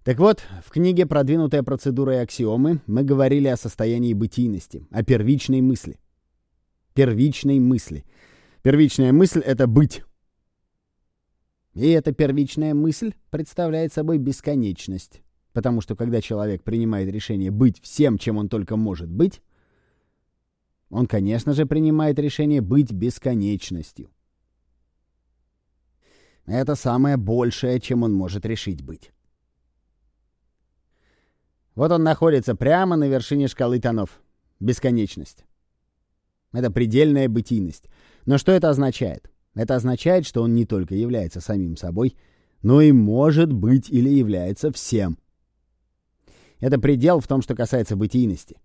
Так вот, в книге «Продвинутая процедура и аксиомы» мы говорили о состоянии бытийности, о первичной мысли. Первичной мысли. Первичная мысль — это быть. И эта первичная мысль представляет собой бесконечность. Потому что когда человек принимает решение быть всем, чем он только может быть, он, конечно же, принимает решение быть бесконечностью. Это самое большее, чем он может решить быть. Вот он находится прямо на вершине шкалы тонов. Бесконечность. Это предельная бытийность. Но что это означает? Это означает, что он не только является самим собой, но и может быть или является всем. Это предел в том, что касается бытийности.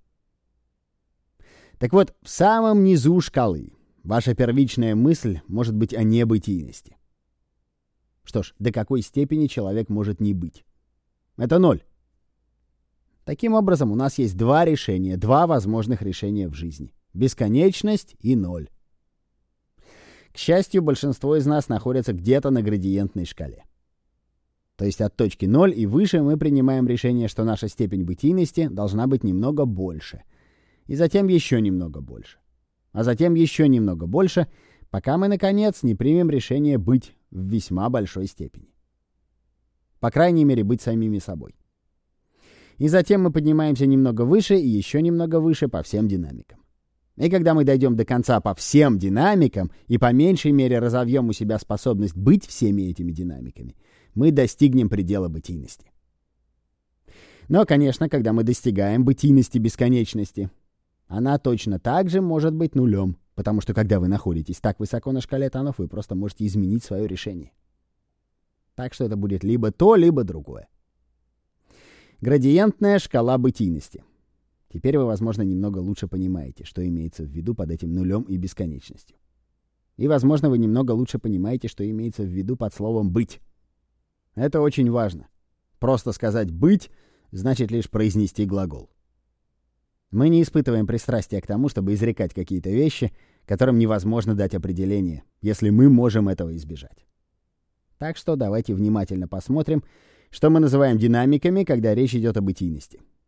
Так вот, в самом низу шкалы ваша первичная мысль может быть о небытийности. Что ж, до какой степени человек может не быть? Это 0. Таким образом, у нас есть два решения, два возможных решения в жизни. Бесконечность и 0. К счастью, большинство из нас находятся где-то на градиентной шкале. То есть от точки 0 и выше мы принимаем решение, что наша степень бытийности должна быть немного больше. И затем еще немного больше. А затем еще немного больше, пока мы, наконец, не примем решение быть в весьма большой степени. По крайней мере, быть самими собой. И затем мы поднимаемся немного выше и еще немного выше по всем динамикам. И когда мы дойдем до конца по всем динамикам и по меньшей мере разовьем у себя способность быть всеми этими динамиками, мы достигнем предела бытийности. Но, конечно, когда мы достигаем бытийности бесконечности, она точно так же может быть нулем, потому что когда вы находитесь так высоко на шкале тонов, вы просто можете изменить свое решение. Так что это будет либо то, либо другое. Градиентная шкала бытийности. Теперь вы, возможно, немного лучше понимаете, что имеется в виду под этим нулем и бесконечностью. И, возможно, вы немного лучше понимаете, что имеется в виду под словом «быть». Это очень важно. Просто сказать «быть» значит лишь произнести глагол. Мы не испытываем пристрастия к тому, чтобы изрекать какие-то вещи, которым невозможно дать определение, если мы можем этого избежать. Так что давайте внимательно посмотрим, что мы называем динамиками, когда речь идет о бытийности.